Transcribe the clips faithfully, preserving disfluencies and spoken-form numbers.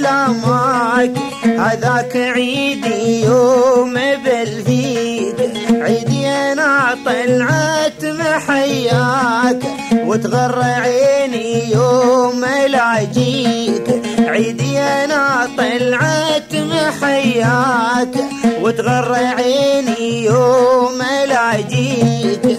سلامك هذاك عيدي يوم بالفيد، عيدي انا طلعت محياك وتغر عيني يوم لا جيت، عيدي انا طلعت محياك وتغر عيني يوم لا جيت.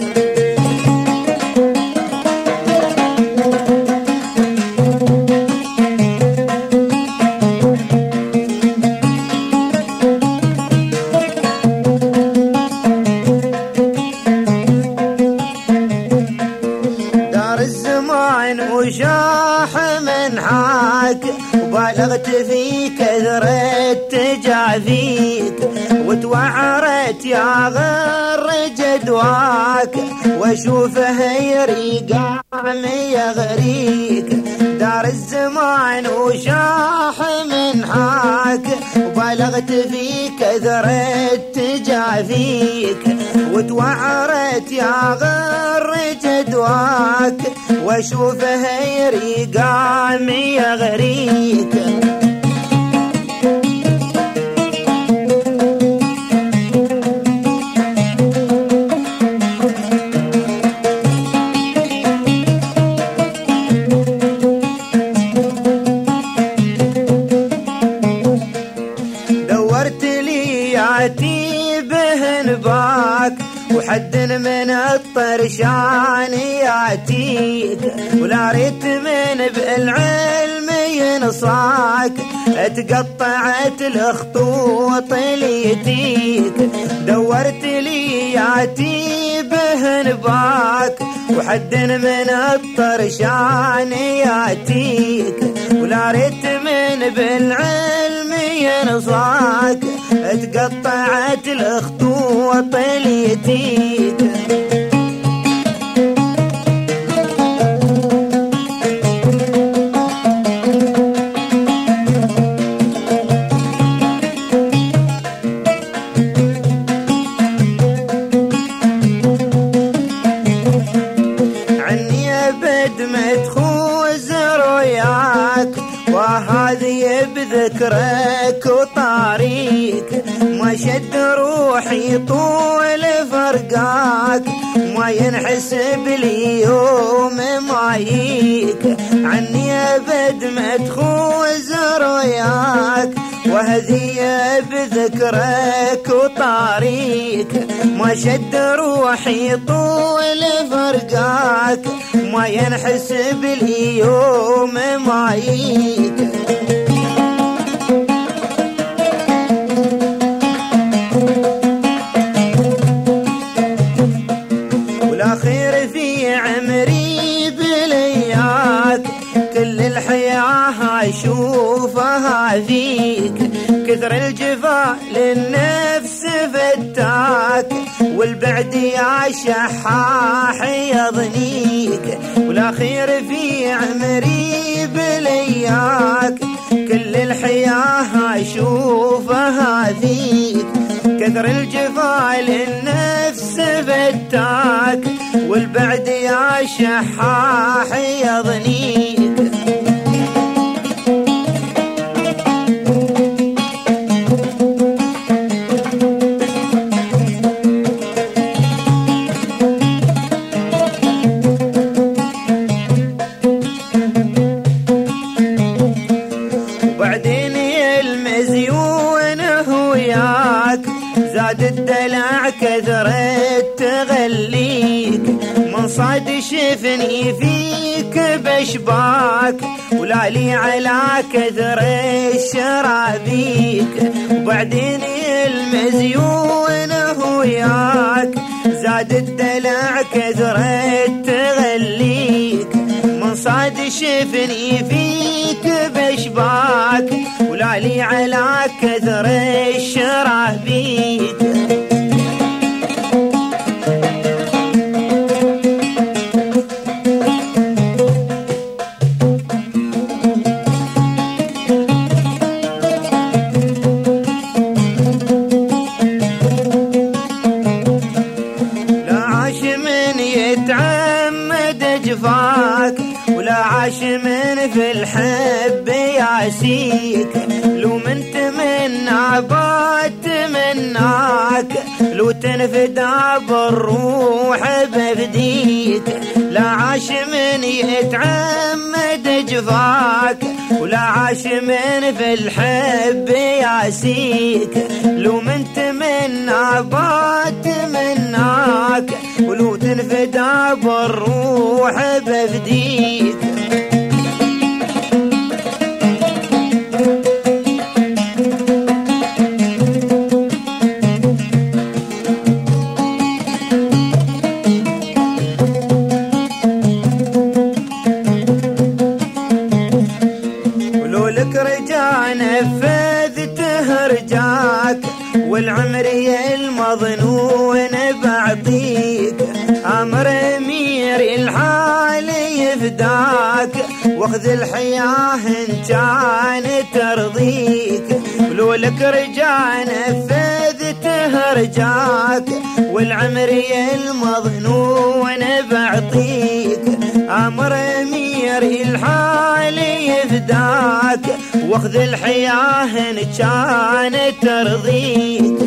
وشاح من حاك وبالغت في كثرة تجاذيك، وتوعرت يا غر جدواك واشوفه يريق عمي يغريك. دار الزمان وشاح من حاك وبالغت في كثرة تجاذيك، وتوعرت يا غر جدواك واشوفه يريق عمي يغريك. دورت لي ياتي بهنباك وحد من الطرشان ياتيك، ولا ريت من بالعلم ينصاك اتقطعت الخطوط ليتيك. دورت لي ياتي بهنباك وحد من الطرشان ياتيك، ولا ريت من بالعلم ينصاك اتقطعت الخطوط ليتيك. عني ابد متخوز رؤياك وهذه بذكرك وطاريك، ما شد روحي طول فرقاك ما ينحسب لي يوم مايك. عني ابد متخوز رؤياك وهذه بذكرك وطاريك، ما شد روحي طول فرقاك ما ينحسب لي يوم مايك. والأخير في عمري بلياك كل الحياة أشوفها فيك، كثر الجفا للنفس فتاك والبعد يا شحاح يضنيك. والأخير في عمري بلياك كل الحياة أشوفها فيك، كثر الجفا للنفس فتاك والبعد يا شحاح يضنيك. وبعدين المزيون هوياك زاد الدلع كثرت تغليك، من صاد شفني فيك بشباك ولا لي على كثر الشرابيك. وبعدين المزيون هوياك زاد الدلع كثرت تغليك، من صاد شفني فيك بشباك ولا لي على كثر الشرابيك. يتعمد جفاك ولا عاش من في الحب يا ياسيك لو من تمنى بتمناك لو تنفدى بالروح بفديك لا عاش من يتعمد جفاك ولا عاش من في الحب ياسيك لو من تمنى بتمناك ولو تنفدى بالروح بفديك لك رجع نفذته رجاك والعمري المظنون بعطيك امر امير الحال يفداك واخذ الحياه ان كان ترضيك ولو لك رجع نفذته رجاك والعمري المظنون بعطيك امر امير الحال يفداك واخذ الحياه ان كان ترضيك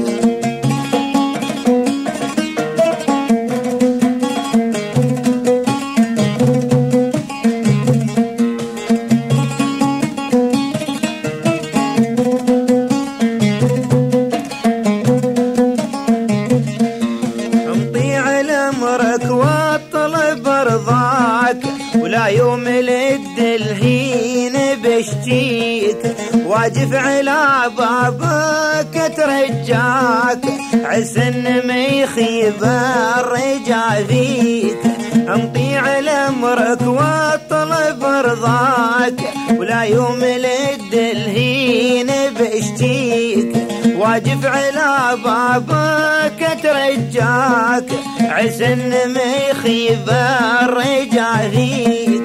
امضي على امرك واطلب رضاك ولا يوم لد الهين بشتيك واجف على بابك ترجاك عسن ما يخيب الرجا فيك امضي على امرك واطلب رضاك ولا يوم لد الهين بشتيك واجف على بابك ترجاك عسن ما يخيب الرجا فيك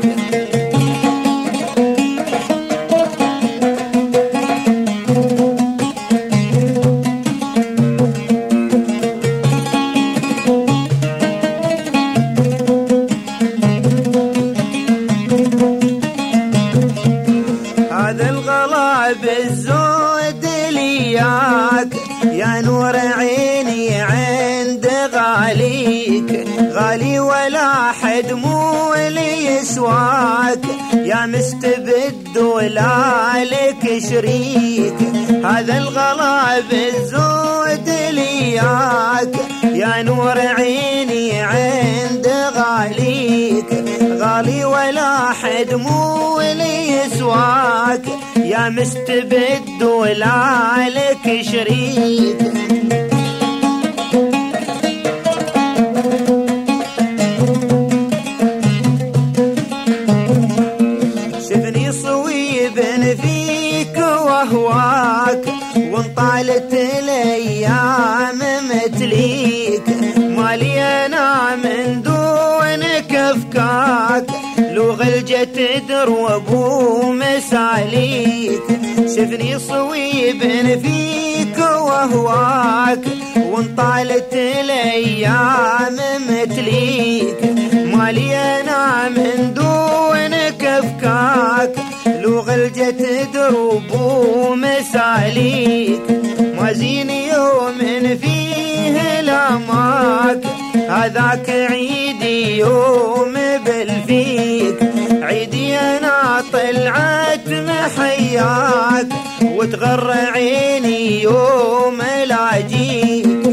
هذا الغلا بالزود لياك يا نور عيني عند غاليك غالي ولا حد مو اللي يسواك يا مستبد ولا لك شريك هذا الغلا بالزود لياك يا نور عيني عند غاليك غالي ولا حد مو اللي يسواك يا مستبد ولا لك شريك شفني صويب فيك وهواك وانطالت الايام متليك مالي انا من دونك افكاك لو غلجت دروب ومساليك شفني صويب فيك وهواك وانطالت الايام متليك مالي انا من دونك افكاك لو غلجت دروب ومساليك ما زين يوم فيه لاماك هذاك عيدي يوم بالفيك عيدي انا طلعت محياك وتغر عيني يوم لاجيك